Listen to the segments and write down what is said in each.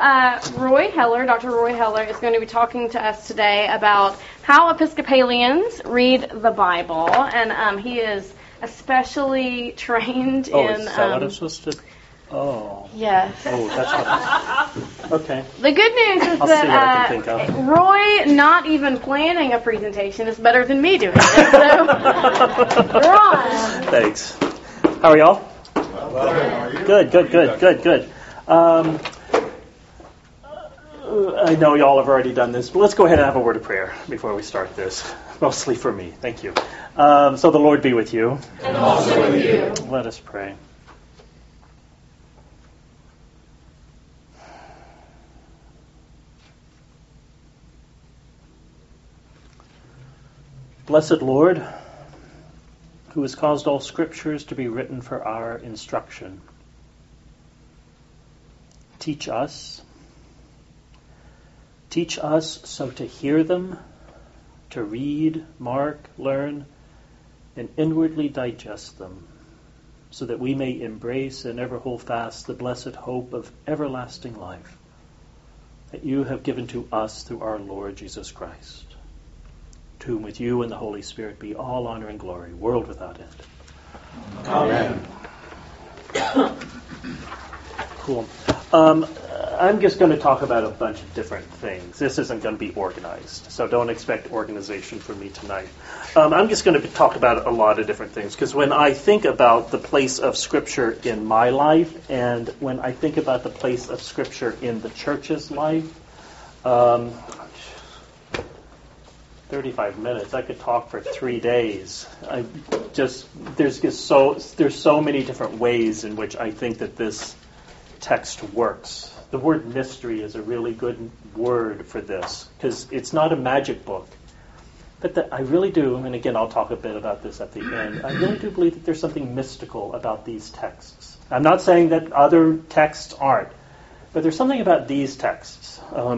Roy Heller, Dr. Roy Heller, is going to be talking to us today about how Episcopalians read the Bible, and he is especially trained in... is that what I'm supposed to... Oh. Yes. Oh, that's what... Okay. The good news is I'll see what I can think of. Roy not even planning a presentation is better than me doing it. So, Ron. Thanks. How are y'all? Well, how are you? Good. I know y'all have already done this, but let's go ahead and have a word of prayer before we start this. Mostly for me. Thank you. So the Lord be with you. And also with you. Let us pray. Blessed Lord, who has caused all scriptures to be written for our instruction, teach us so to hear them, to read, mark, learn, and inwardly digest them, so that we may embrace and ever hold fast the blessed hope of everlasting life that you have given to us through our Lord Jesus Christ, to whom with you and the Holy Spirit be all honor and glory, world without end. Amen. Cool. I'm just going to talk about a bunch of different things. This isn't going to be organized, so don't expect organization from me tonight. I'm just going to talk about a lot of different things, because when I think about the place of Scripture in my life, and when I think about the place of Scripture in the church's life, 35 minutes. I could talk for 3 days. There's so many different ways in which I think that this text works. The word mystery is a really good word for this, because it's not a magic book. But I really do, and again, I'll talk a bit about this at the end, I really do believe that there's something mystical about these texts. I'm not saying that other texts aren't, but there's something about these texts.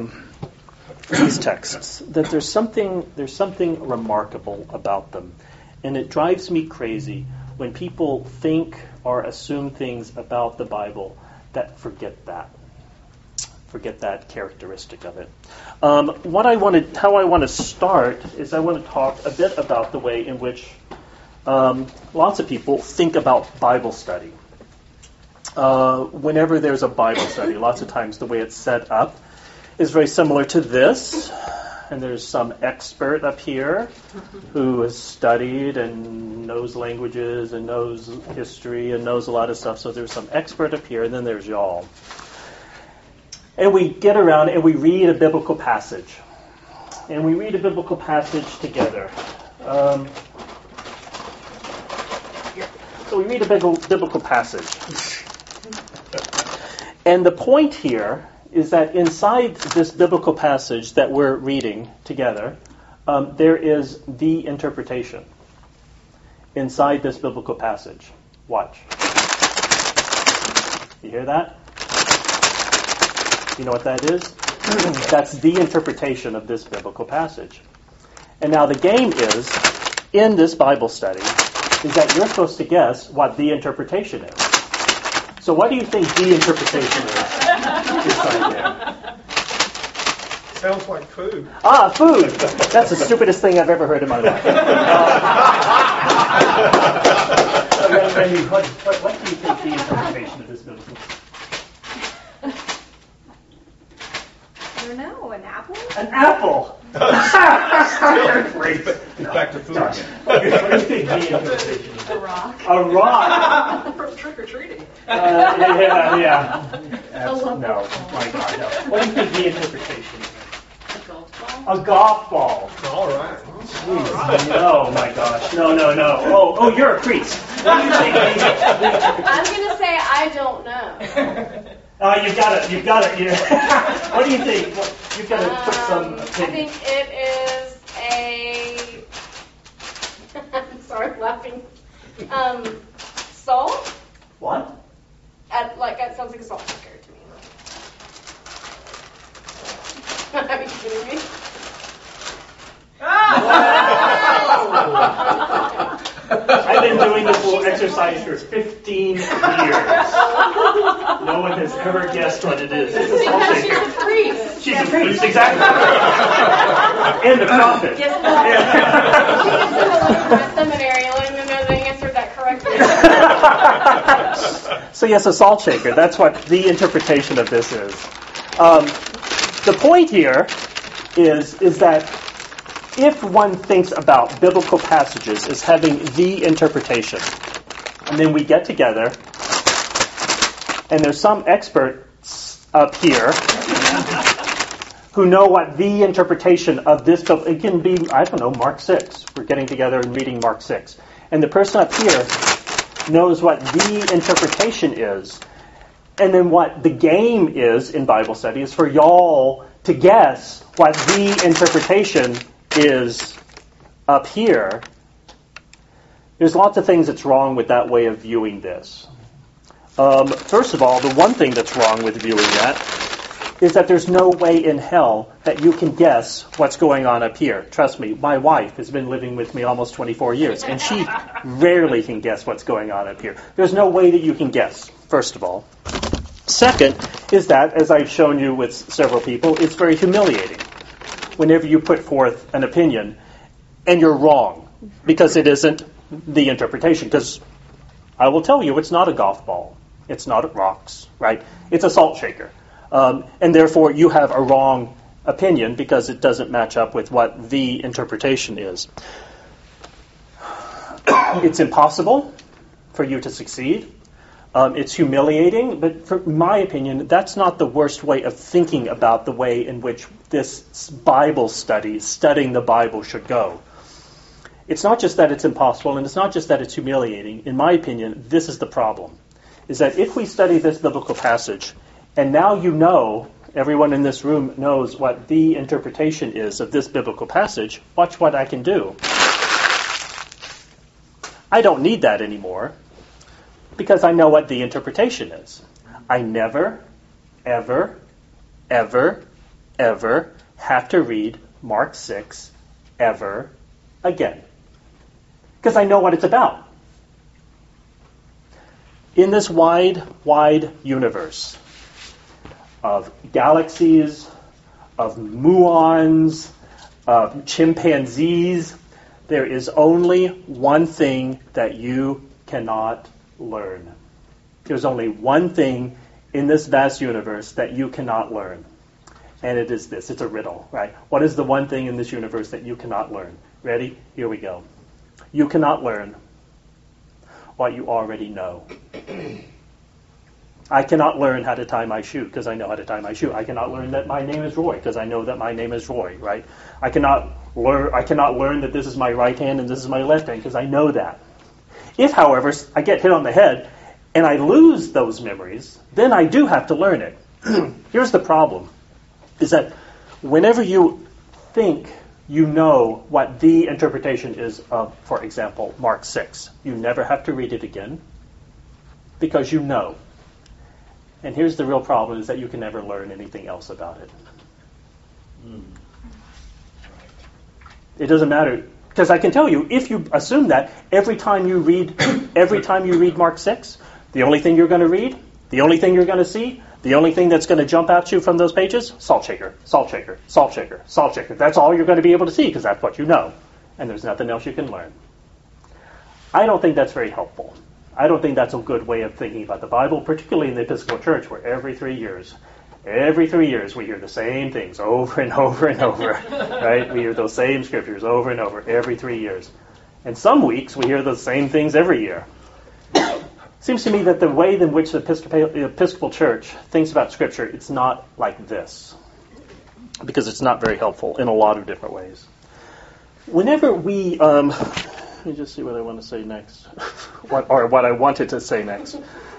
That there's something remarkable about them, and it drives me crazy when people think or assume things about the Bible that forget that characteristic of it. How I want to start is I want to talk a bit about the way in which lots of people think about Bible study. Whenever there's a Bible study, lots of times the way it's set up is very similar to this, and there's some expert up here who has studied and knows languages and knows history and knows a lot of stuff, so there's some expert up here, and then there's y'all. And we get around and we read a biblical passage. And we read a biblical passage together. So we read a biblical passage. And the point here is that inside this biblical passage that we're reading together, there is the interpretation inside this biblical passage. Watch. You hear that? You know what that is? That's the interpretation of this biblical passage. And now the game is, in this Bible study, is that you're supposed to guess what the interpretation is. So what do you think the interpretation is inside there? Sounds like food. Ah, food! That's the stupidest thing I've ever heard in my life. What do you think the interpretation of this biblical passage? I don't know, an apple? An apple! Great. Get back to food. What do you think the interpretation is? A rock. A rock! From trick-or-treating. Yeah. local No, ball. my God, no. What do you think the interpretation is? A golf ball? A golf ball. All right. Jeez, no, my gosh. No. Oh, you're a priest. What do you think the interpretation? I'm going to say I don't know. You've got it. What do you think? You've got to put some I opinion. think it is a... I'm sorry, laughing. Salt? What? That sounds like a salt shaker to me. Are you kidding me? I been doing this little exercise for 15 years. No one has ever guessed what it is. It's a salt Because shaker. she's a priest. She's a priest, exactly. And a prophet. Yes, she gets to go to my seminary, letting them know they answered that correctly. So yes, a salt shaker. That's what the interpretation of this is. The point here is that if one thinks about biblical passages as having the interpretation, and then we get together, and there's some experts up here who know what the interpretation of this book, it can be, I don't know, Mark 6. We're getting together and reading Mark 6. And the person up here knows what the interpretation is. And then what the game is in Bible study is for y'all to guess what the interpretation is up here. There's lots of things that's wrong with that way of viewing this. First of all, the one thing that's wrong with viewing that is that there's no way in hell that you can guess what's going on up here. Trust me, my wife has been living with me almost 24 years, and she rarely can guess what's going on up here. There's no way that you can guess, first of all. Second is that, as I've shown you with several people, it's very humiliating whenever you put forth an opinion and you're wrong because it isn't the interpretation. Because I will tell you, it's not a golf ball. It's not rocks, right? It's a salt shaker. And therefore, you have a wrong opinion because it doesn't match up with what the interpretation is. It's impossible for you to succeed. It's humiliating, but in my opinion, that's not the worst way of thinking about the way in which this Bible studying the Bible should go. It's not just that it's impossible, and it's not just that it's humiliating. In my opinion, this is the problem, is that if we study this biblical passage, and now you know, everyone in this room knows what the interpretation is of this biblical passage, watch what I can do. I don't need that anymore, because I know what the interpretation is. I never, ever, ever, ever have to read Mark 6 ever again. Because I know what it's about. In this wide, wide universe of galaxies, of muons, of chimpanzees, there is only one thing that you cannot learn. There's only one thing in this vast universe that you cannot learn. And it is this. It's a riddle, right? What is the one thing in this universe that you cannot learn? Ready? Here we go. You cannot learn what you already know. I cannot learn how to tie my shoe because I know how to tie my shoe. I cannot learn that my name is Roy because I know that my name is Roy, right? I cannot learn that this is my right hand and this is my left hand because I know that. If, however, I get hit on the head and I lose those memories, then I do have to learn it. Here's the problem, is that whenever you think you know what the interpretation is of, for example, Mark 6, you never have to read it again because you know. And here's the real problem, is that you can never learn anything else about it. It doesn't matter. Because I can tell you, if you assume that every time you read Mark 6, the only thing you're going to read, the only thing you're going to see, the only thing that's going to jump out to you from those pages, salt shaker, salt shaker, salt shaker, salt shaker. That's all you're going to be able to see because that's what you know. And there's nothing else you can learn. I don't think that's very helpful. I don't think that's a good way of thinking about the Bible, particularly in the Episcopal Church, where every 3 years we hear the same things over and over and over, right? We hear those same scriptures over and over every 3 years. And some weeks we hear the same things every year. Seems to me that the way in which the Episcopal Church thinks about Scripture, it's not like this, because it's not very helpful in a lot of different ways. Whenever we... let me just see what I want to say next, what I wanted to say next.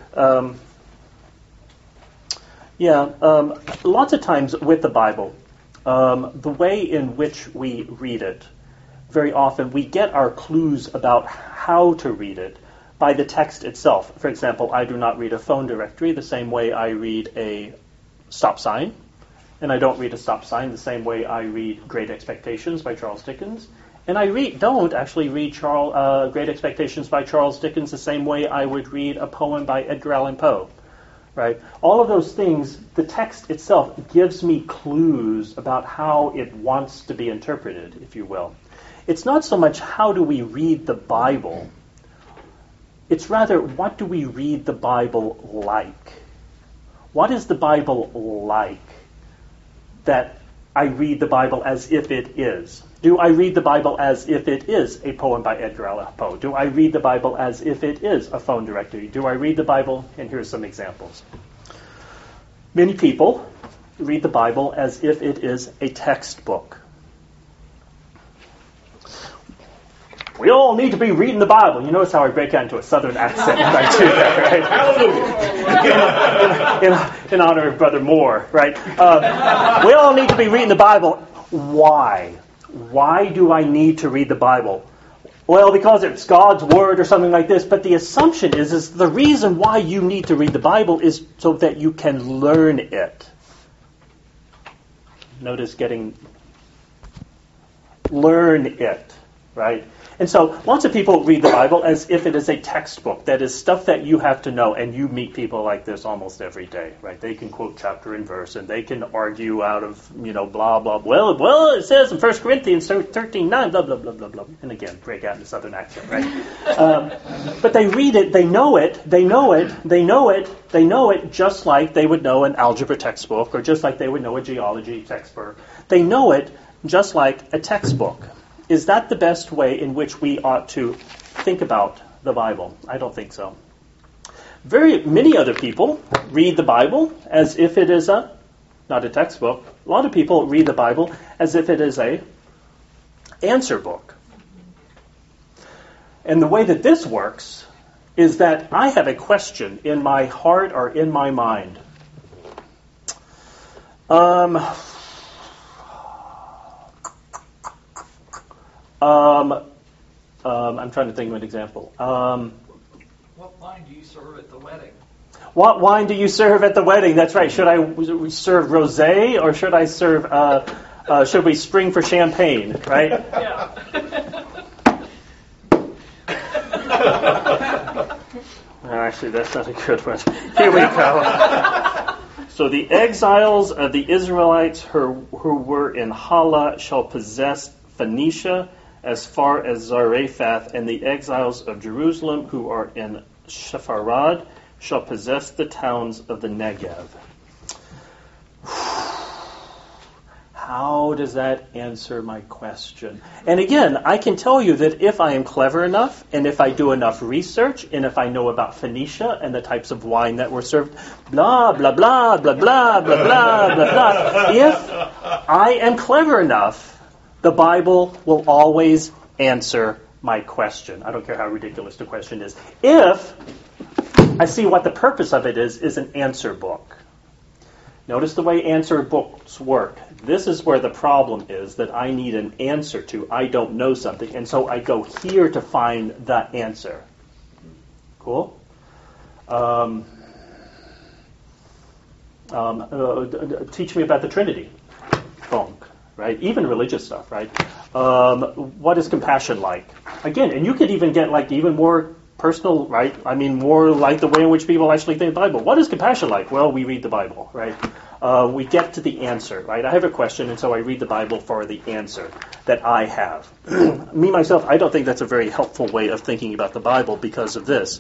Lots of times with the Bible, the way in which we read it, very often we get our clues about how to read it by the text itself. For example, I do not read a phone directory the same way I read a stop sign, and I don't read a stop sign the same way I read Great Expectations by Charles Dickens, And I don't actually read Great Expectations by Charles Dickens the same way I would read a poem by Edgar Allan Poe. Right? All of those things, the text itself gives me clues about how it wants to be interpreted, if you will. It's not so much how do we read the Bible, it's rather what do we read the Bible like? What is the Bible like that I read the Bible as if it is? Do I read the Bible as if it is a poem by Edgar Allan Poe? Do I read the Bible as if it is a phone directory? Do I read the Bible? And here's some examples. Many people read the Bible as if it is a textbook. We all need to be reading the Bible. You notice how I break out into a southern accent when I do that, right? Hallelujah. In honor of Brother Moore, right? We all need to be reading the Bible. Why? Why do I need to read the Bible? Well, because it's God's Word or something like this. But the assumption is the reason why you need to read the Bible is so that you can learn it. Notice learn it, right? And so lots of people read the Bible as if it is a textbook. That is stuff that you have to know. And you meet people like this almost every day, right? They can quote chapter and verse, and they can argue out of, blah, blah. Well, it says in 1 Corinthians 13:9, blah, blah, blah, blah, blah. And again, break out in a southern accent, right? But they read it, they know it, just like they would know an algebra textbook, or just like they would know a geology textbook. They know it just like a textbook. Is that the best way in which we ought to think about the Bible? I don't think so. Very many other people read the Bible as if it is not a textbook. A lot of people read the Bible as if it is a answer book. And the way that this works is that I have a question in my heart or in my mind. I'm trying to think of an example. What wine do you serve at the wedding? What wine do you serve at the wedding? That's right. Should I serve rosé or should I serve? Should we spring for champagne? Right? Yeah. Actually, that's not a good one. Here we go. So the exiles of the Israelites who were in Hala shall possess Phoenicia as far as Zarephath, and the exiles of Jerusalem who are in Sepharad shall possess the towns of the Negev. How does that answer my question? And again, I can tell you that if I am clever enough, and if I do enough research, and if I know about Phoenicia and the types of wine that were served, blah, blah, blah, blah, blah, blah, blah, blah, blah. If I am clever enough, the Bible will always answer my question. I don't care how ridiculous the question is. If I see what the purpose of it is an answer book. Notice the way answer books work. This is where the problem is that I need an answer to. I don't know something, and so I go here to find the answer. Cool? Teach me about the Trinity. Bonk. Right? Even religious stuff, right? What is compassion like? Again, and you could even get even more personal, right? I mean, more like the way in which people actually think the Bible. What is compassion like? Well, we read the Bible, right? We get to the answer, right? I have a question, and so I read the Bible for the answer that I have. Me, myself, I don't think that's a very helpful way of thinking about the Bible because of this.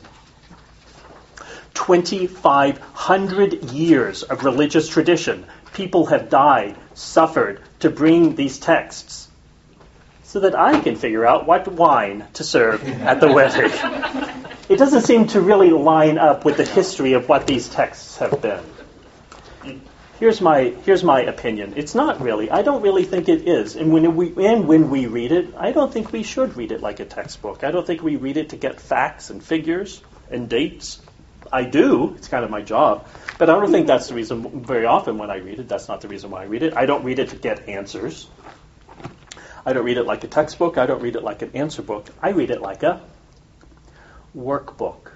2,500 years of religious tradition. People have died, suffered to bring these texts so that I can figure out what wine to serve at the wedding. It doesn't seem to really line up with the history of what these texts have been. Here's my opinion. It's not really. I don't really think it is. And when we read it, I don't think we should read it like a textbook. I don't think we read it to get facts and figures and dates. I do. It's kind of my job. But I don't think that's the reason very often when I read it. That's not the reason why I read it. I don't read it to get answers. I don't read it like a textbook. I don't read it like an answer book. I read it like a workbook.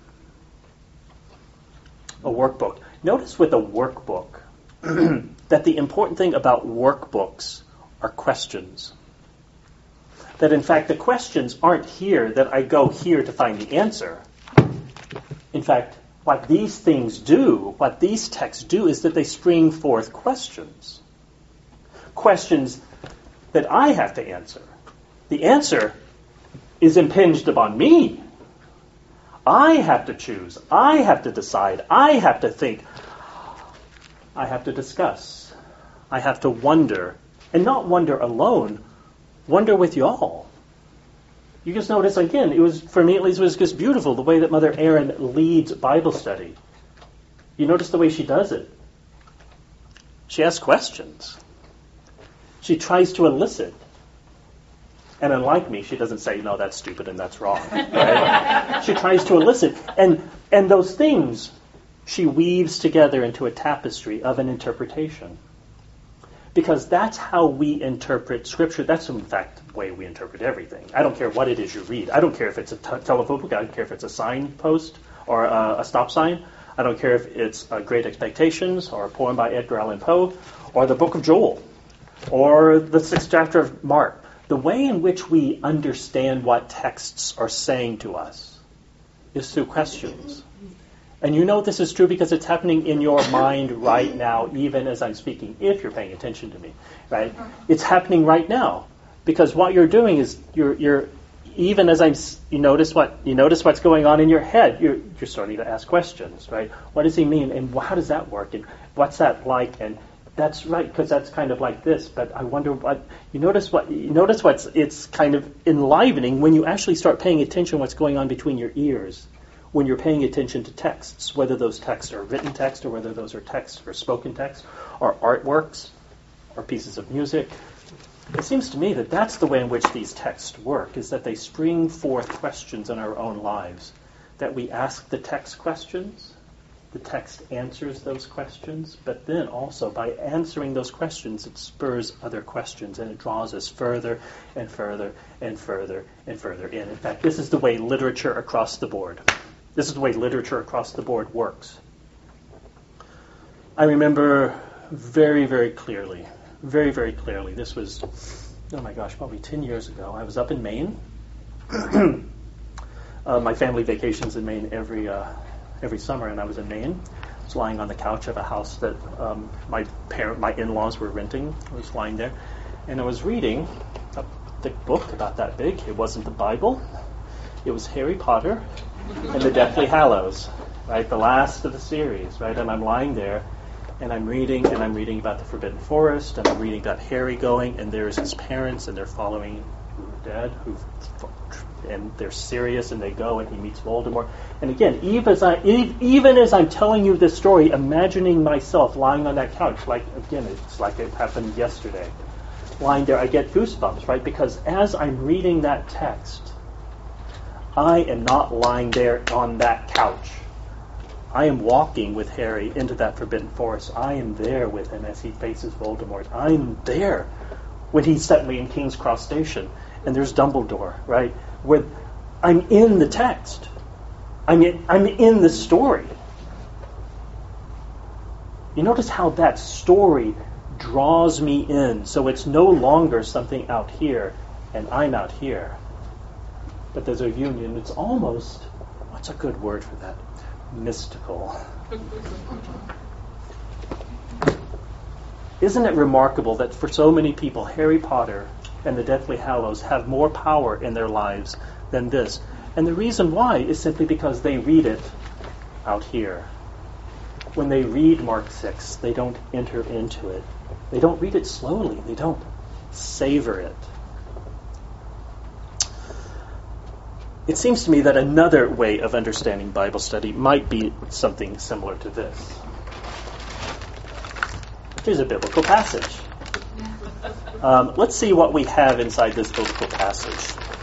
A workbook. Notice with a workbook that the important thing about workbooks are questions. that in fact the questions aren't here that I go here to find the answer. In fact, what these things do, what these texts do, is that they spring forth questions. Questions that I have to answer. The answer is impinged upon me. I have to choose. I have to decide. I have to think. I have to discuss. I have to wonder. And not wonder alone. Wonder with y'all. You just notice, again, it was, for me at least, it was just beautiful, the way that Mother Erin leads Bible study. You notice the way she does it. She asks questions. She tries to elicit. And unlike me, she doesn't say, no, that's stupid and that's wrong. Right? She tries to elicit. And those things she weaves together into a tapestry of an interpretation. Because that's how we interpret Scripture. That's, in fact, the way we interpret everything. I don't care what it is you read. I don't care if it's a telephone book. I don't care if it's a signpost or a stop sign. I don't care if it's Great Expectations or a poem by Edgar Allan Poe or the Book of Joel or the 6th chapter of Mark. The way in which we understand what texts are saying to us is through questions. And you know this is true because it's happening in your mind right now, even as I'm speaking, if you're paying attention to me, right? It's happening right now because what you're doing is you're even as you notice what's going on in your head. You're starting to ask questions, right? What does he mean, and how does that work, and what's that like, and that's right because that's kind of like this. But I wonder what you notice. It's kind of enlivening when you actually start paying attention to what's going on between your ears. When you're paying attention to texts, whether those texts are written text or whether those are texts or spoken text or artworks or pieces of music. It seems to me that that's the way in which these texts work, is that they spring forth questions in our own lives, that we ask the text questions, the text answers those questions, but then also by answering those questions, it spurs other questions and it draws us further and further and further and further in. In fact, this is the way literature across the board works. I remember very, very clearly, this was, probably 10 years ago. I was up in Maine. My family vacations in Maine every summer, and I was in Maine. I was lying on the couch of a house that my in-laws were renting. I was lying there, and I was reading a thick book about that big. It wasn't the Bible. It was Harry Potter and the Deathly Hallows, right? The last of the series, right? And I'm lying there, and I'm reading about the Forbidden Forest, and I'm reading about Harry going, and there's his parents, and they're following who are dead, and they're serious, and they go, and he meets Voldemort. And again, even as I'm telling you this story, imagining myself lying on that couch, it's like it happened yesterday, lying there, I get goosebumps, right? Because as I'm reading that text, I am not lying there on that couch. I am walking with Harry into that Forbidden Forest. I am there with him as he faces Voldemort. I'm there when he's suddenly in King's Cross Station, and there's Dumbledore, right? Where I'm in the text. I'm in the story. You notice how that story draws me in, so it's no longer something out here, and I'm out here. But there's a union. It's almost, what's a good word for that? Mystical. Isn't it remarkable that for so many people, Harry Potter and the Deathly Hallows have more power in their lives than this? And the reason why is simply because they read it out here. When they read Mark 6, they don't enter into it. They don't read it slowly. They don't savor it. It seems to me that another way of understanding Bible study might be something similar to this. Here's a biblical passage. Let's see what we have inside this biblical passage.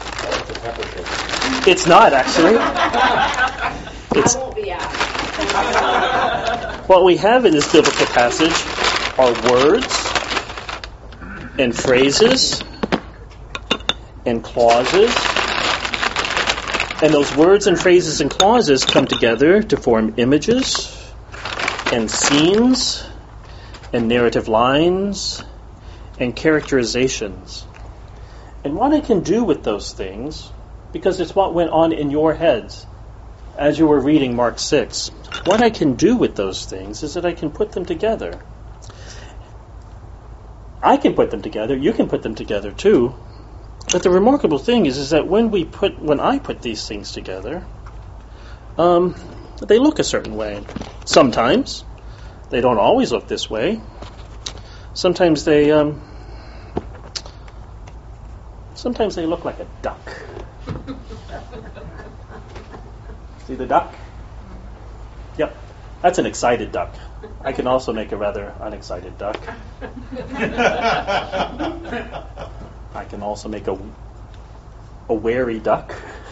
It's not, actually. I won't be asked. What we have in this biblical passage are words and phrases and clauses. And those words and phrases and clauses come together to form images and scenes and narrative lines and characterizations. And what I can do with those things, because it's what went on in your heads as you were reading Mark 6, what I can do with those things is that I can put them together. I can put them together, you can put them together too, but the remarkable thing is that when I put these things together, they look a certain way. Sometimes. They don't always look this way. Sometimes they look like a duck. See the duck? Yep. That's an excited duck. I can also make a rather unexcited duck. I can also make a wary duck.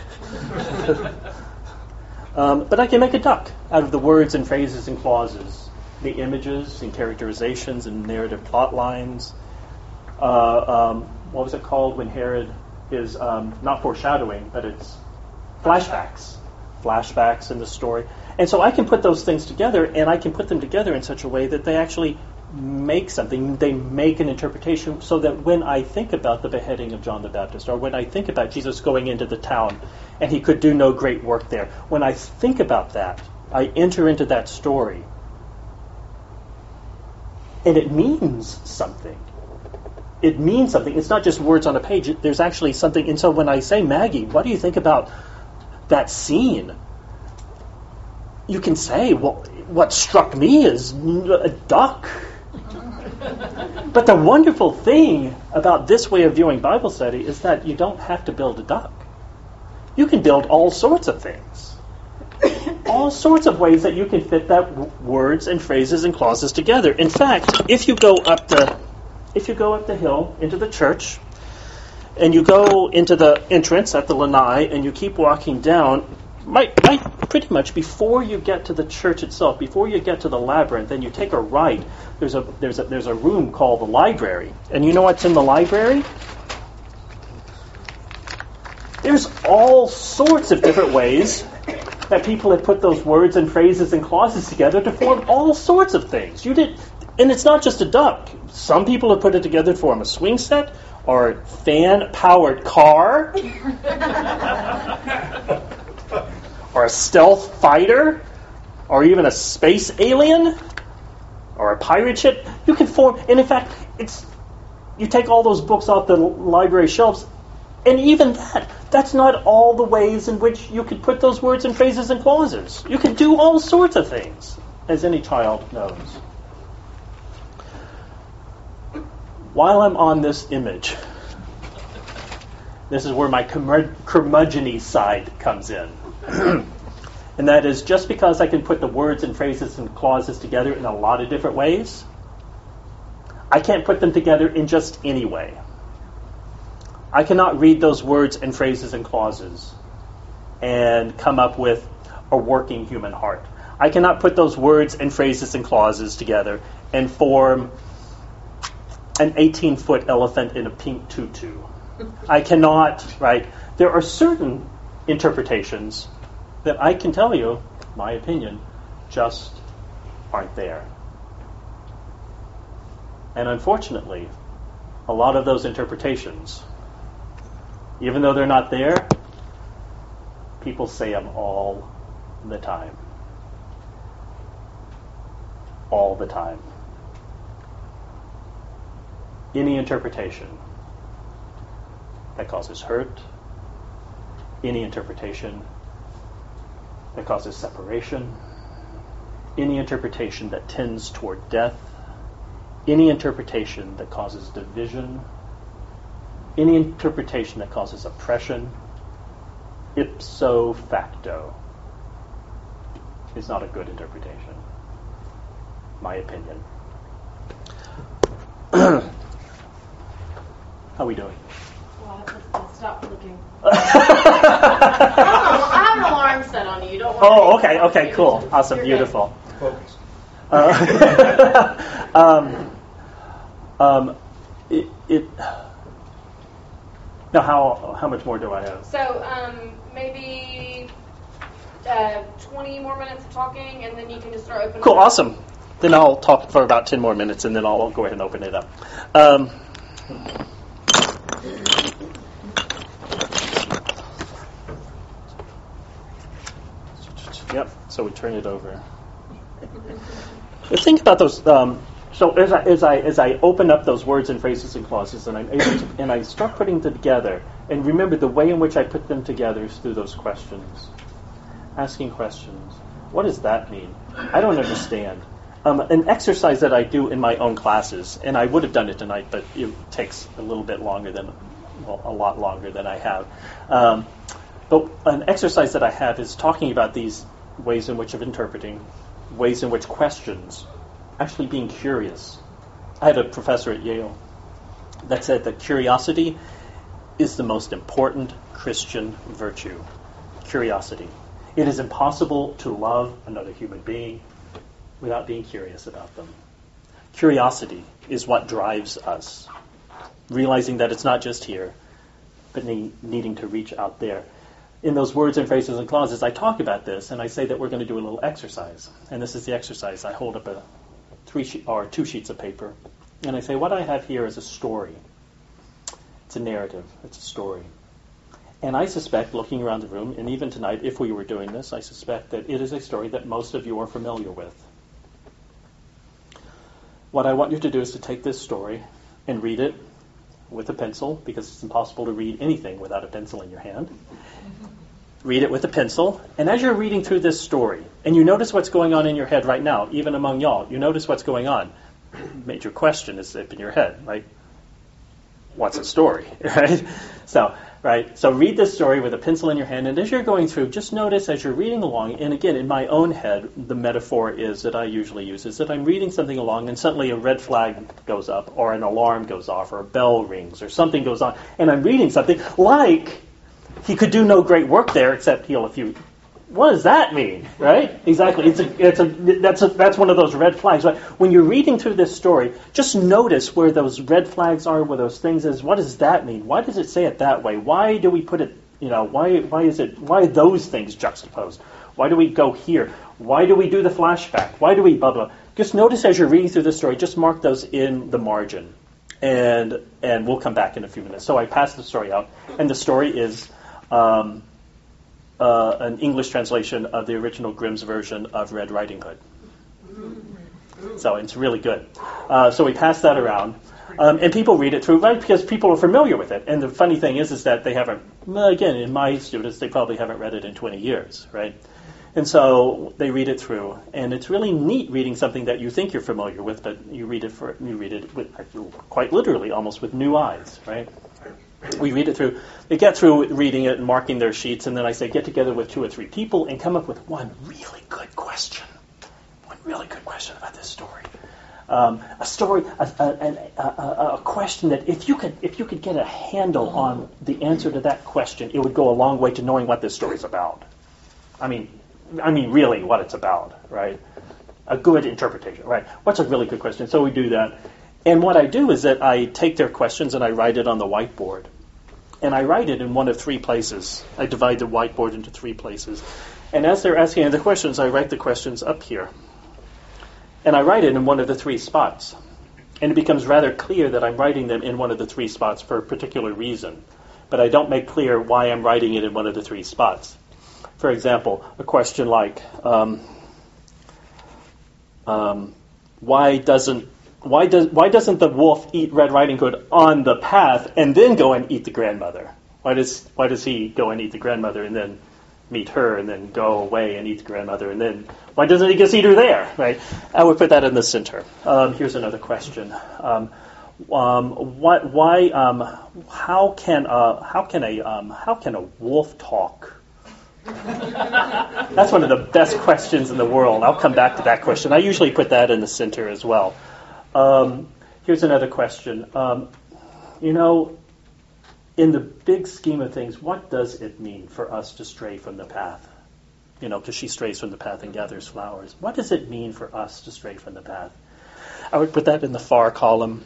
But I can make a duck out of the words and phrases and clauses, the images and characterizations and narrative plot lines. What was it called when Herod is not foreshadowing, but it's flashbacks. Flashbacks in the story. And so I can put those things together, and I can put them together in such a way that they actually make something. They make an interpretation so that when I think about the beheading of John the Baptist, or when I think about Jesus going into the town and he could do no great work there, when I think about that, I enter into that story. And it means something. It means something. It's not just words on a page. There's actually something. And so when I say, Maggie, what do you think about that scene? You can say, well, what struck me is a duck. But the wonderful thing about this way of viewing Bible study is that you don't have to build a duck. You can build all sorts of things. All sorts of ways that you can fit that words and phrases and clauses together. In fact, if you go up the hill into the church, and you go into the entrance at the lanai, and you keep walking down, pretty much before you get to the church itself, before you get to the labyrinth, then you take a right. There's a room called the library, and you know what's in the library? There's all sorts of different ways that people have put those words and phrases and clauses together to form all sorts of things. And it's not just a duck. Some people have put it together to form a swing set or a fan-powered car or a stealth fighter or even a space alien or a pirate ship. You can form, and in fact, you take all those books off the library shelves, and even that's not all the ways in which you could put those words and phrases and clauses. You can do all sorts of things, as any child knows. While I'm on this image, this is where my curmudgeon-y side comes in. And that is, just because I can put the words and phrases and clauses together in a lot of different ways, I can't put them together in just any way. I cannot read those words and phrases and clauses and come up with a working human heart. I cannot put those words and phrases and clauses together and form an 18-foot elephant in a pink tutu. I cannot, right? There are certain interpretations that I can tell you, my opinion, just aren't there. And unfortunately, a lot of those interpretations, even though they're not there, people say them all the time. All the time. Any interpretation that causes hurt, any interpretation that causes separation, any interpretation that tends toward death, any interpretation that causes division, any interpretation that causes oppression, ipso facto, is not a good interpretation. My opinion. How are we doing? Well, let's stop looking. I have an alarm set on you. Don't worry. Oh, okay, cool, awesome, You're beautiful. Focus. Now, how much more do I have? So maybe 20 more minutes of talking, and then you can just start opening. Cool, awesome. Then I'll talk for about 10 more minutes, and then I'll go ahead and open it up. So we turn it over. Think about those. So as I open up those words and phrases and clauses, and I'm able to, and I start putting them together, and remember the way in which I put them together is through those questions, asking questions. What does that mean? I don't understand. An exercise that I do in my own classes, and I would have done it tonight, but it takes a little bit longer than, well, a lot longer than I have. But an exercise that I have is talking about these ways in which of interpreting, ways in which questions, actually being curious. I had a professor at Yale that said that curiosity is the most important Christian virtue. Curiosity. It is impossible to love another human being without being curious about them. Curiosity is what drives us, realizing that it's not just here, but needing to reach out there. In those words and phrases and clauses, I talk about this, and I say that we're going to do a little exercise. And this is the exercise. I hold up 2 sheets of paper, and I say, what I have here is a story. It's a narrative. It's a story. And I suspect, looking around the room, and even tonight, if we were doing this, I suspect that it is a story that most of you are familiar with. What I want you to do is to take this story and read it with a pencil, because it's impossible to read anything without a pencil in your hand. Read it with a pencil, and as you're reading through this story, and you notice what's going on in your head right now, even among y'all, you notice what's going on. Major question is up in your head, right? What's a story, right? So read this story with a pencil in your hand, and as you're going through, just notice as you're reading along, and again, in my own head, the metaphor is that I usually use is that I'm reading something along, and suddenly a red flag goes up, or an alarm goes off, or a bell rings, or something goes on, and I'm reading something like, he could do no great work there except heal a few. What does that mean, right? Exactly. That's one of those red flags. But when you're reading through this story, just notice where those red flags are, where those things is. What does that mean? Why does it say it that way? Why do we put it? Why are those things juxtaposed? Why do we go here? Why do we do the flashback? Why do we blah blah? Just notice as you're reading through the story. Just mark those in the margin, and we'll come back in a few minutes. So I pass the story out, and the story is. An English translation of the original Grimm's version of Red Riding Hood. So it's really good. So we pass that around. And people read it through, right, because people are familiar with it. And the funny thing is that they haven't, again, in my students, they probably haven't read it in 20 years, right? And so they read it through. And it's really neat reading something that you think you're familiar with, but you read it with, quite literally, almost with new eyes, right? We read it through. They get through reading it and marking their sheets, and then I say get together with 2 or 3 people and come up with one really good question. One really good question about this story. A question that if you could get a handle on the answer to that question, it would go a long way to knowing what this story's about. I mean, really, what it's about, right? A good interpretation, right? What's a really good question? So we do that. And what I do is that I take their questions and I write it on the whiteboard. And I write it in one of 3 places. I divide the whiteboard into 3 places. And as they're asking the questions, I write the questions up here. And I write it in one of the 3 spots. And it becomes rather clear that I'm writing them in one of the 3 spots for a particular reason. But I don't make clear why I'm writing it in one of the 3 spots. For example, a question like, why doesn't the wolf eat Red Riding Hood on the path and then go and eat the grandmother? Why does he go and eat the grandmother and then meet her and then go away and eat the grandmother and then why doesn't he just eat her there? Right? I would put that in the center. Here's another question. How can a wolf talk? That's one of the best questions in the world. I'll come back to that question. I usually put that in the center as well. Here's another question. In the big scheme of things, what does it mean for us to stray from the path? Because she strays from the path and gathers flowers. What does it mean for us to stray from the path? I would put that in the far column.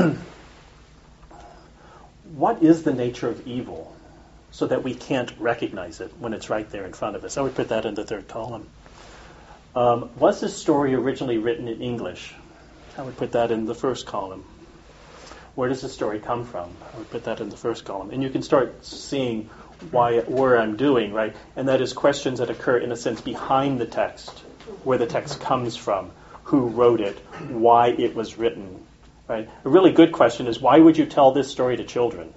What is the nature of evil so that we can't recognize it when it's right there in front of us? I would put that in the 3rd column. Was this story originally written in English? I would put that in the 1st column. Where does the story come from? I would put that in the first column. And you can start seeing where I'm doing, right? And that is questions that occur, in a sense, behind the text, where the text comes from, who wrote it, why it was written, right? A really good question is, why would you tell this story to children?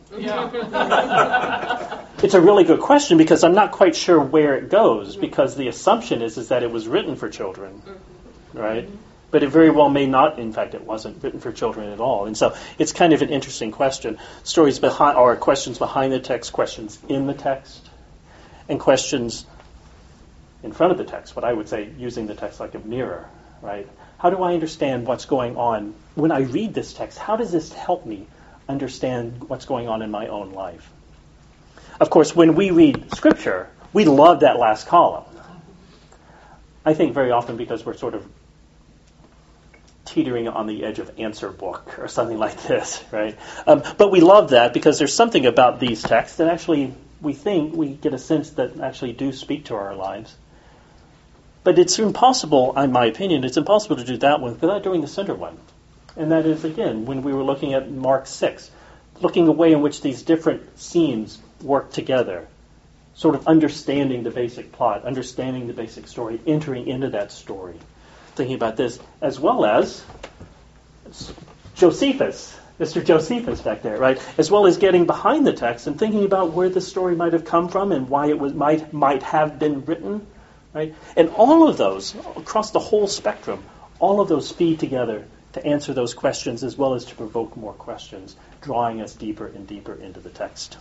Yeah. It's a really good question because I'm not quite sure where it goes, because the assumption is that it was written for children, right? But it very well may not. In fact, it wasn't written for children at all. And so it's kind of an interesting question. Stories behind, or questions behind the text, questions in the text, and questions in front of the text, what I would say using the text like a mirror, right? How do I understand what's going on? When I read this text, how does this help me understand what's going on in my own life? Of course, when we read Scripture, we love that last column. I think very often because we're sort of teetering on the edge of answer book or something like this, right? But we love that because there's something about these texts that actually we think we get a sense that actually do speak to our lives. But it's impossible, in my opinion, it's impossible to do that one without doing the center one. And that is, again, when we were looking at Mark 6, looking at the way in which these different scenes work together, sort of understanding the basic plot, understanding the basic story, entering into that story. Thinking about this, as well as Josephus, Mr. Josephus back there, right? As well as getting behind the text and thinking about where the story might have come from and why it was might have been written, right? And all of those, across the whole spectrum, all of those feed together to answer those questions as well as to provoke more questions, drawing us deeper and deeper into the text.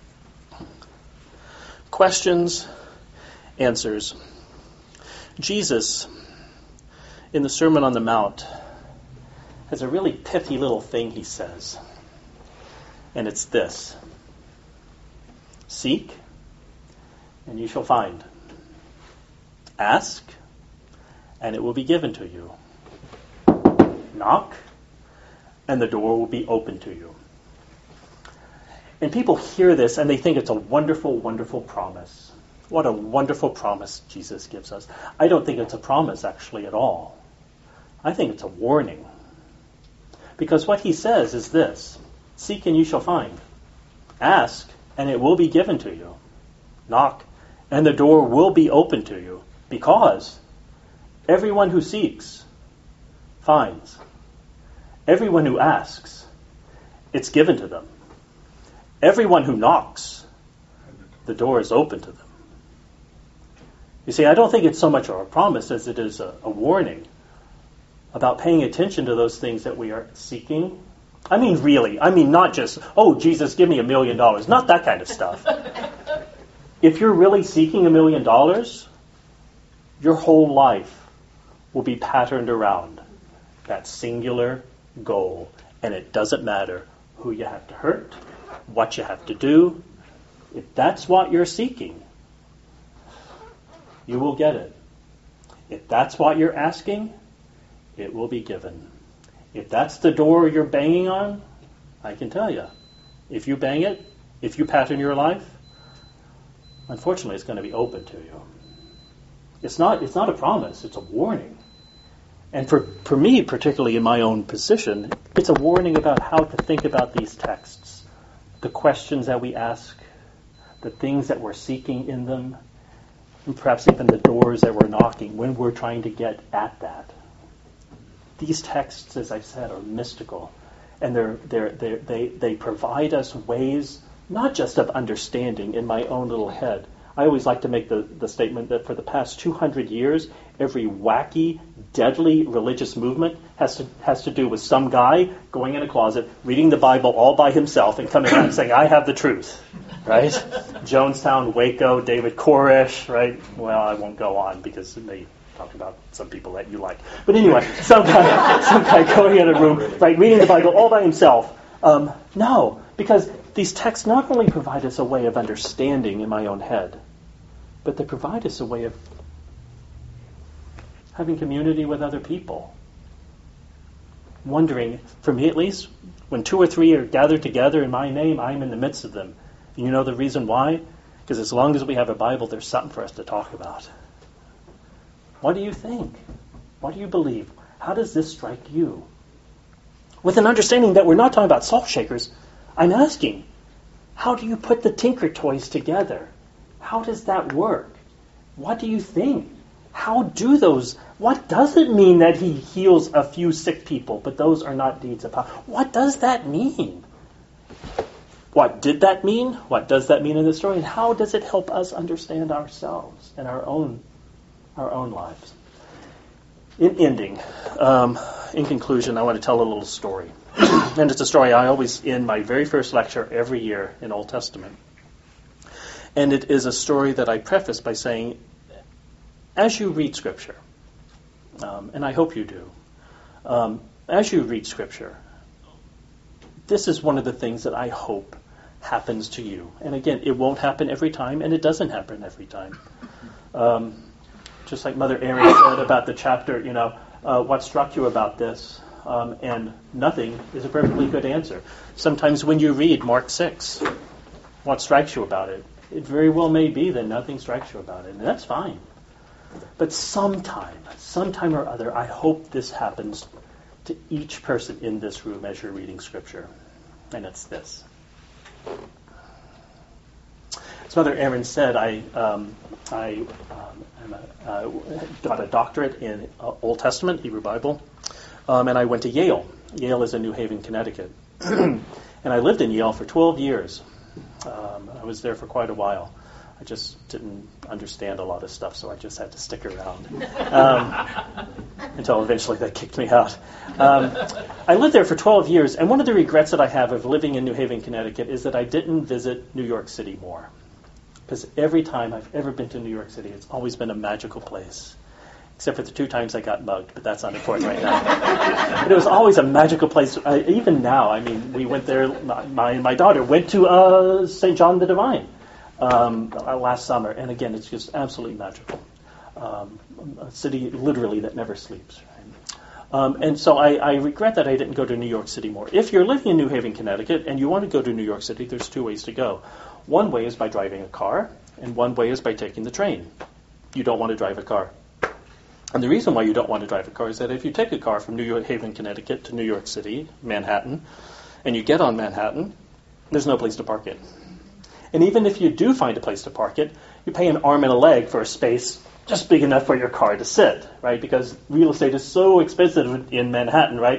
Questions, answers. Jesus, in the Sermon on the Mount, has a really pithy little thing he says. And it's this: seek, and you shall find. Ask, and it will be given to you. Knock, and the door will be open to you. And people hear this and they think it's a wonderful, wonderful promise. What a wonderful promise Jesus gives us. I don't think it's a promise actually at all. I think it's a warning. Because what he says is this: seek and you shall find. Ask and it will be given to you. Knock and the door will be open to you. Because everyone who seeks finds. Everyone who asks, it's given to them. Everyone who knocks, the door is open to them. You see, I don't think it's so much of a promise as it is a warning about paying attention to those things that we are seeking. I mean, really. I mean, not just, oh, Jesus, give me $1 million. Not that kind of stuff. If you're really seeking $1 million, your whole life will be patterned around that singular goal. And it doesn't matter who you have to hurt, what you have to do. If that's what you're seeking, you will get it. If that's what you're asking, it will be given. If that's the door you're banging on, I can tell you, if you bang it, if you pattern your life, unfortunately it's going to be open to you. It's not a promise, it's a warning. And for me, particularly in my own position, it's a warning about how to think about these texts, the questions that we ask, the things that we're seeking in them, and perhaps even the doors that we're knocking when we're trying to get at that. These texts, as I said, are mystical, and they provide us ways not just of understanding in my own little head. I always like to make the statement that for the past 200 years, every wacky, deadly religious movement has to do with some guy going in a closet, reading the Bible all by himself, and coming out and saying, I have the truth, right? Jonestown, Waco, David Koresh, right? Well, I won't go on because they talk about some people that you like. But anyway, some guy going in a room, right, reading the Bible all by himself. No, because these texts not only provide us a way of understanding in my own head, but they provide us a way of having community with other people. Wondering, for me at least, when 2 or 3 are gathered together in my name, I'm in the midst of them. And you know the reason why? Because as long as we have a Bible, there's something for us to talk about. What do you think? What do you believe? How does this strike you? with an understanding that we're not talking about salt shakers, I'm asking, how do you put the Tinker Toys together? How does that work? What do you think? What does it mean that he heals a few sick people, but those are not deeds of power? What does that mean? What did that mean? What does that mean in the story? And how does it help us understand ourselves and our own lives? In ending, in conclusion, I want to tell a little story. And it's a story I always end my very first lecture every year in Old Testament. And it is a story that I preface by saying, as you read Scripture, and I hope you do, as you read Scripture, this is one of the things that I hope happens to you. And again, it won't happen every time, and it doesn't happen every time. Just like Mother Erin said about the chapter, what struck you about this? And nothing is a perfectly good answer. Sometimes when you read Mark 6, what strikes you about it? It very well may be that nothing strikes you about it, and that's fine. But sometime or other, I hope this happens to each person in this room as you're reading Scripture. And it's this. As Mother Erin said, I got a doctorate in Old Testament, Hebrew Bible, and I went to Yale. Yale is in New Haven, Connecticut. And I lived in Yale for 12 years. I was there for quite a while. I just didn't understand a lot of stuff, so I just had to stick around until eventually they kicked me out. I lived there for 12 years, and one of the regrets that I have of living in New Haven, Connecticut is that I didn't visit New York City more. Because every time I've ever been to New York City, it's always been a magical place. Except for the 2 times I got mugged, but that's not important right now. But it was always a magical place. Even now, we went there, my daughter went to St. John the Divine last summer, and again, it's just absolutely magical. A city, literally, that never sleeps. Right? And so I regret that I didn't go to New York City more. If you're living in New Haven, Connecticut, and you want to go to New York City, there's 2 ways to go. One way is by driving a car, and one way is by taking the train. You don't want to drive a car. And the reason why you don't want to drive a car is that if you take a car from New Haven, Connecticut to New York City, Manhattan, and you get on Manhattan, there's no place to park it. And even if you do find a place to park it, you pay an arm and a leg for a space just big enough for your car to sit, right? Because real estate is so expensive in Manhattan, right?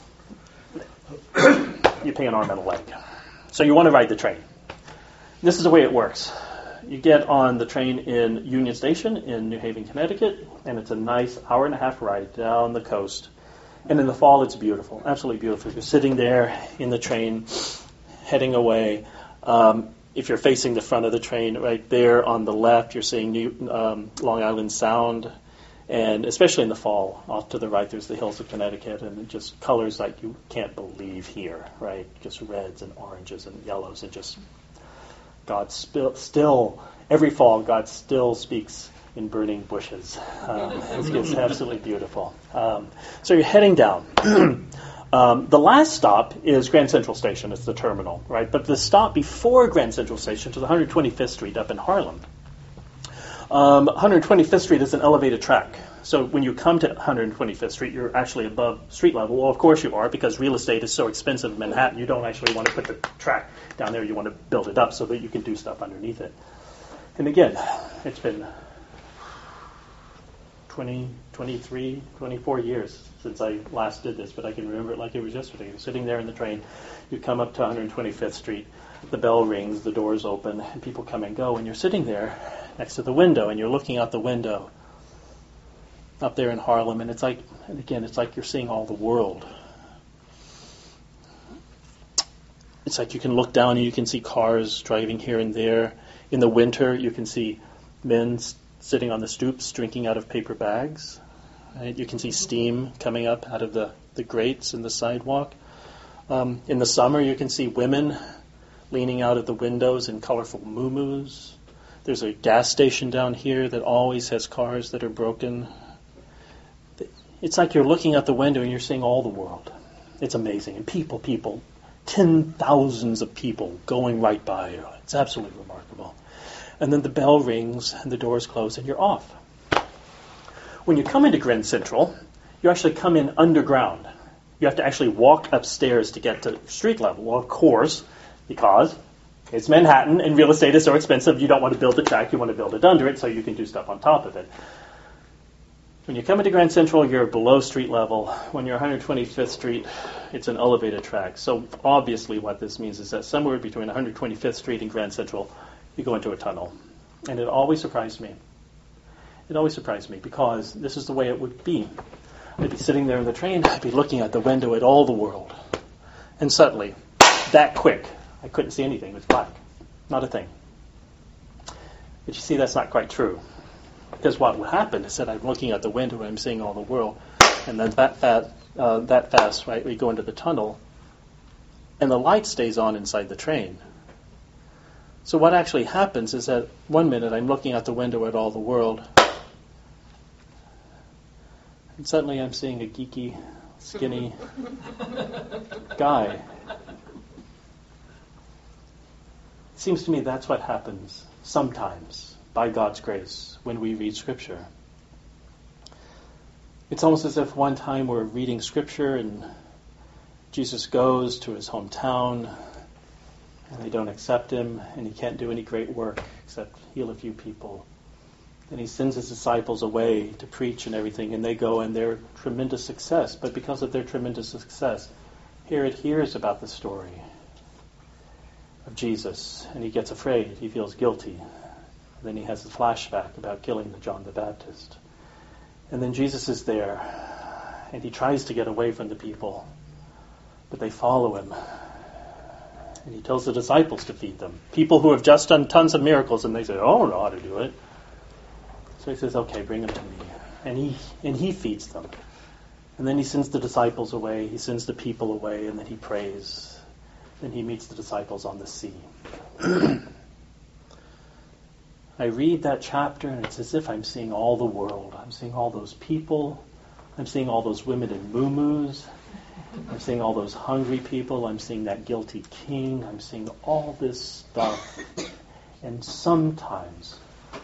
You pay an arm and a leg. So you want to ride the train. This is the way it works. You get on the train in Union Station in New Haven, Connecticut, and it's a nice hour-and-a-half ride down the coast. And in the fall, it's beautiful, absolutely beautiful. You're sitting there in the train, heading away. If you're facing the front of the train, right there on the left, you're seeing Long Island Sound. And especially in the fall, off to the right, there's the hills of Connecticut, and just colors like you can't believe here, right? Just reds and oranges and yellows, and just God still, every fall, God still speaks in burning bushes. It's absolutely beautiful. So you're heading down. The last stop is Grand Central Station. It's the terminal, right? But the stop before Grand Central Station to the 125th Street up in Harlem. 125th Street is an elevated track. So when you come to 125th Street, you're actually above street level. Well, of course you are, because real estate is so expensive in Manhattan. You don't actually want to put the track down there. You want to build it up so that you can do stuff underneath it. And again, it's been 20, 23, 24 years since I last did this, but I can remember it like it was yesterday. You're sitting there in the train. You come up to 125th Street. The bell rings, the doors open, and people come and go. And you're sitting there next to the window, and you're looking out the window up there in Harlem, and it's like you're seeing all the world. It's like you can look down and you can see cars driving here and there. In the winter, you can see men sitting on the stoops drinking out of paper bags. Right? You can see steam coming up out of the grates in the sidewalk. In the summer, you can see women leaning out of the windows in colorful muumuus. There's a gas station down here that always has cars that are broken. It's like you're looking out the window and you're seeing all the world. It's amazing. And people, 10,000s of people going right by you. It's absolutely remarkable. And then the bell rings and the doors close and you're off. When you come into Grand Central, you actually come in underground. You have to actually walk upstairs to get to street level. Well, of course, because it's Manhattan and real estate is so expensive, you don't want to build a track, you want to build it under it so you can do stuff on top of it. When you come into Grand Central, you're below street level. When you're 125th Street, it's an elevated track. So obviously what this means is that somewhere between 125th Street and Grand Central, you go into a tunnel. And it always surprised me. It always surprised me because this is the way it would be. I'd be sitting there in the train, I'd be looking out the window at all the world. And suddenly, that quick, I couldn't see anything. It was black. Not a thing. But you see, that's not quite true. Because what would happen is that I'm looking out the window and I'm seeing all the world. And then that fast, right, we go into the tunnel. And the light stays on inside the train. So what actually happens is that 1 minute I'm looking out the window at all the world. And suddenly I'm seeing a geeky, skinny guy. It seems to me that's what happens sometimes, by God's grace, when we read Scripture. It's almost as if one time we're reading Scripture and Jesus goes to his hometown and they don't accept him and he can't do any great work except heal a few people. And he sends his disciples away to preach and everything, and they go and they're tremendous success. But because of their tremendous success, Herod hears about the story of Jesus, and he gets afraid. He feels guilty. And then he has a flashback about killing John the Baptist. And then Jesus is there, and he tries to get away from the people, but they follow him. And he tells the disciples to feed them. People who have just done tons of miracles, and they say, "Oh, I don't know how to do it." So he says, "Okay, bring them to me." And he feeds them. And then he sends the disciples away, he sends the people away, and then he prays. Then he meets the disciples on the sea. I read that chapter, and it's as if I'm seeing all the world. I'm seeing all those people. I'm seeing all those women in muumuus. I'm seeing all those hungry people. I'm seeing that guilty king. I'm seeing all this stuff. And sometimes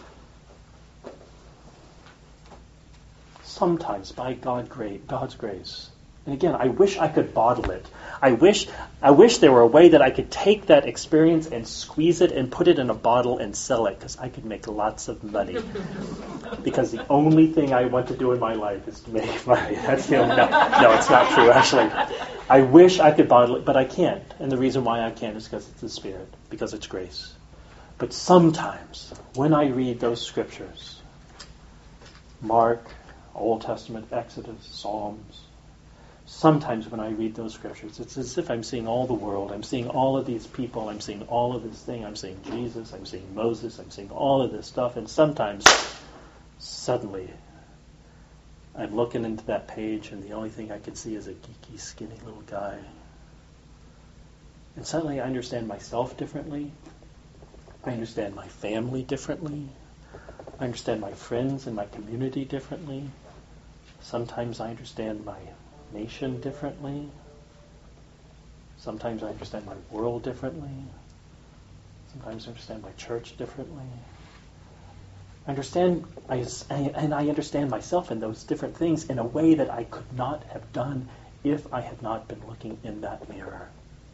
by God's grace, and again, I wish I could bottle it. I wish there were a way that I could take that experience and squeeze it and put it in a bottle and sell it, because I could make lots of money. Because the only thing I want to do in my life is to make money. That's the only, no, it's not true, actually. I wish I could bottle it, but I can't. And the reason why I can't is because it's the Spirit, because it's grace. But sometimes, when I read those scriptures, Mark, Old Testament, Exodus, Psalms, sometimes when I read those scriptures, it's as if I'm seeing all the world. I'm seeing all of these people. I'm seeing all of this thing. I'm seeing Jesus. I'm seeing Moses. I'm seeing all of this stuff. And sometimes, suddenly, I'm looking into that page and the only thing I can see is a geeky, skinny little guy. And suddenly I understand myself differently. I understand my family differently. I understand my friends and my community differently. Sometimes I understand my nation differently. Sometimes I understand my world differently. Sometimes I understand my church differently. I understand myself in those different things in a way that I could not have done if I had not been looking in that mirror.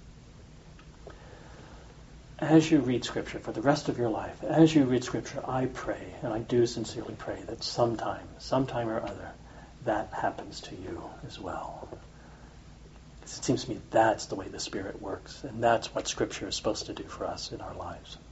As you read Scripture for the rest of your life, as you read Scripture, I pray, and I do sincerely pray, that sometime or other, that happens to you as well. It seems to me that's the way the Spirit works, and that's what Scripture is supposed to do for us in our lives.